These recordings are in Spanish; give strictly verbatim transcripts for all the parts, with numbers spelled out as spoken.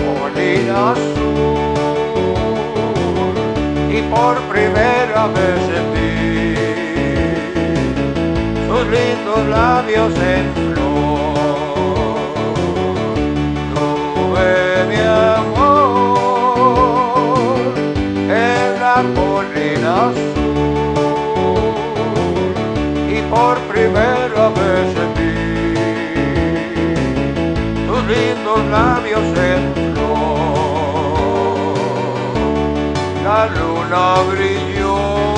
colina azul, y por primera vez sentí sus lindos labios en flor. Tuve mi amor en la colina azul, y por primera vez sentí tus lindos labios en flor. La luna brilló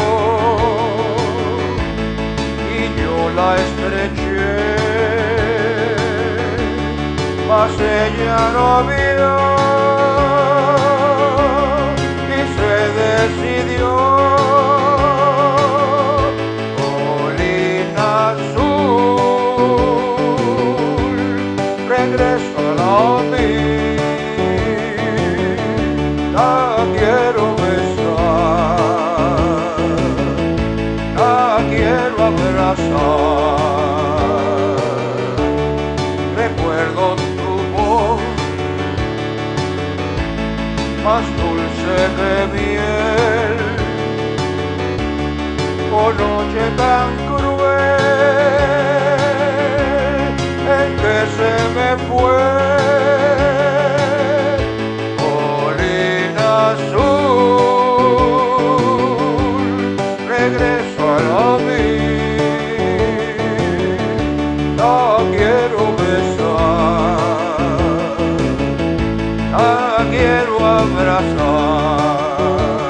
y yo la estreché, mas ella no vio y se decidió. Colina azul, regreso a la mí, la quiero besar, la quiero abrazar. Recuerdo tu voz más dulce que miel, oh noche tan cruel en que se me fue. Colina azul, regreso a la vida, la quiero besar, la quiero abrazar.